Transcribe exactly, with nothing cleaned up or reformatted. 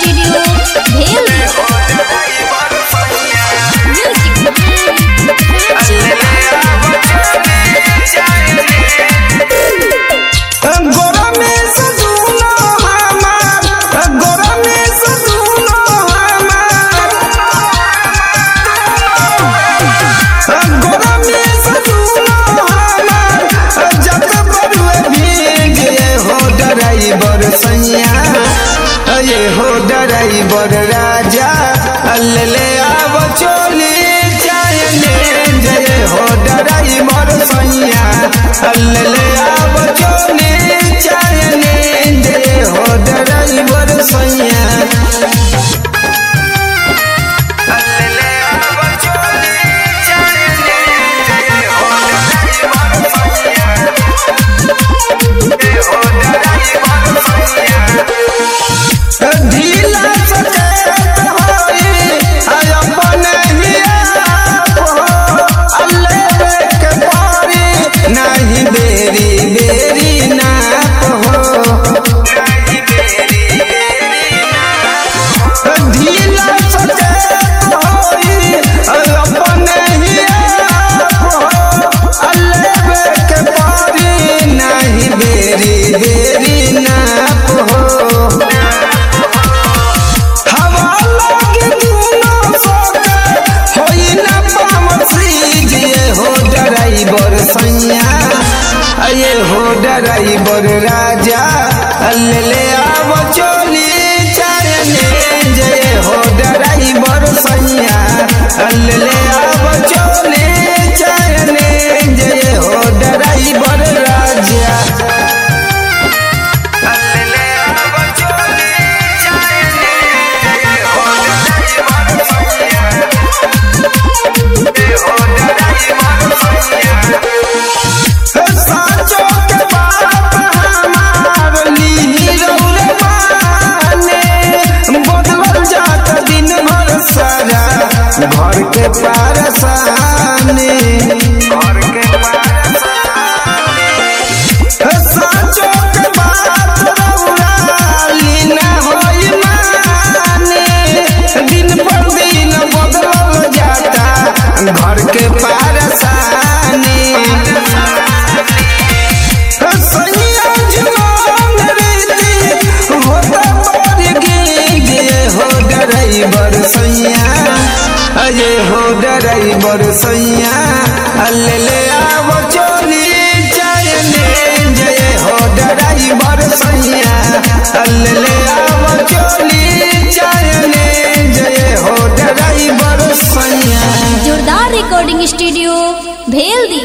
Studio भेल। ये हो ड्राइवर राजा ले आव चोली जाने जय हो ड्राइवर सैया ले आव चोली जाने जय हो ड्राइवर सैया ये हो ड्राइवर राजा ले आव चोली जाने जय हो ड्राइवर सैया ले आव चोली जाने जय हो ड्राइवर राजा घर के पारसाने घर के साचो के बात रउराली ना होई माने दिन पर दिन बदल जाता घर के पारसाने सैया जुनून रीति होता पर गे हो ड्राइवर सैया ये हो ड्राइवर सैया ले आव चोली जाने जय हो ड्राइवर सैया ले आव चोली जाने जय हो ड्राइवर सैया। जोरदार रिकॉर्डिंग स्टूडियो भेल दी।